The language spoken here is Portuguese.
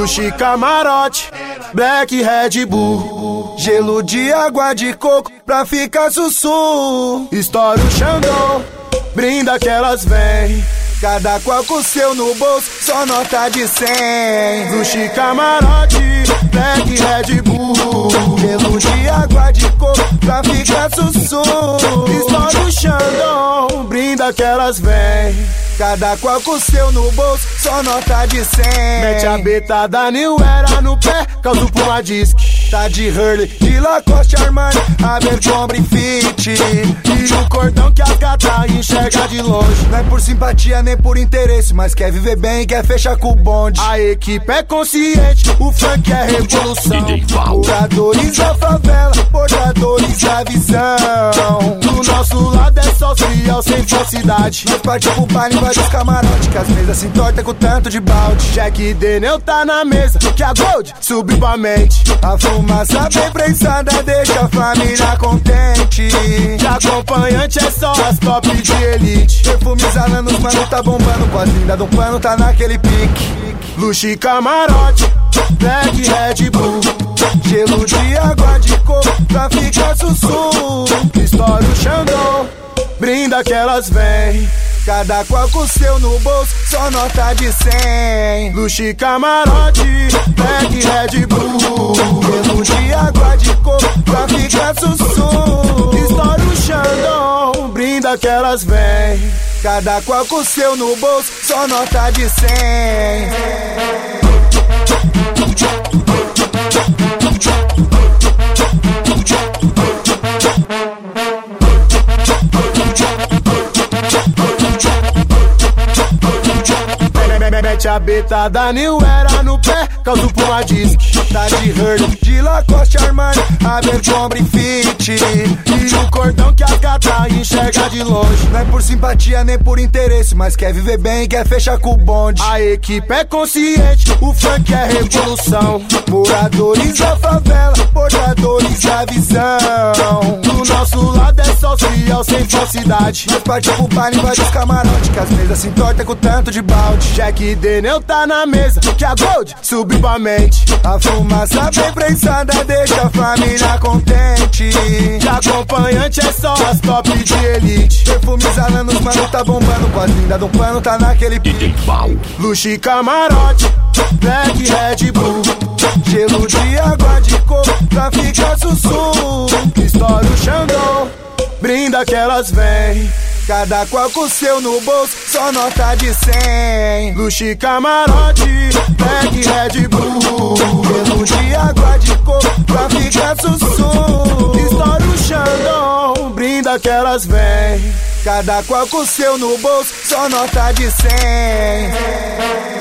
Luxo e camarote, Black Red Bull, gelo de água de coco pra ficar sussu. Estoura o Xandão, brinda que elas vêm, cada qual com o seu no bolso, só nota de 100. Luxo e camarote, Black Red Bull, gelo de água de coco pra ficar sussu. Estoura o Xandão, brinda que elas vêm, cada qual com o seu no bolso, só nota de 100. Mete a beta da New Era no pé, causa o Puma Disc. Tá de Hurley, de Lacoste Armani, Abercrombie Fit, e o cordão que as gata enxerga de longe. Não é por simpatia nem por interesse, mas quer viver bem e quer fechar com o bonde. A equipe é consciente, o funk é revolução. Moradores da favela, portadores da visão. Do nosso lado é só fiel, sem falsidade. Nós partimos pro baile, vai dos camarotes, que as mesas se entortam com tanto de balde. Jack Daniel tá na mesa, que a Gold subiu pra mente. A fumaça bem prensada deixa a família contente. De acompanhante é só as top de elite. Perfume exalando, os mano tá bombando, com as lindas do pano tá naquele pique. Luxo e camarote, Black Red Bull, gelo de água de coco pra ficar sussu. Estoura o Xandão, brinda que elas vêm, cada qual com o seu no bolso, só nota de 100. Luxo e camarote, Black Red Bull, gelo de água de coco pra ficar sussu. Estoura o Xandão, brinda que elas vêm, cada qual com o seu no bolso, só nota de 100. Mete a beta da New Era no pé, causa o Puma Disc. Tá de Hurley, de Lacoste Armani, Abercrombie Fit, e o cordão que as gata enxerga de longe. Não é por simpatia nem por interesse, mas quer viver bem e quer fechar com o bonde. A equipe é consciente, o funk é revolução. Moradores da favela, portadores da visão. Do nosso lado é só fiel, sem falsidade. Nós partimos pro baile, vai dos camarotes, que as mesas se entortam com tanto de balde. Jack Daniel tá na mesa, que a Gold subiu pra mente. A fumaça bem prensada deixa a família contente. De acompanhante é só as top de elite. Perfume exalando, os mano tá bombando, com as lindas do pano tá naquele pique. Luxo e camarote, Black Red Bull, gelo de água de coco pra ficar sussu. Estoura o Xandão, brinda que elas vêm, cada qual com o seu no bolso, só nota de 100. Luxo e camarote, Black Red Bull, gelo de água de coco pra ficar sussu. Estoura o Xandão, brinda que elas vêm, cada qual com o seu no bolso, só nota de 100.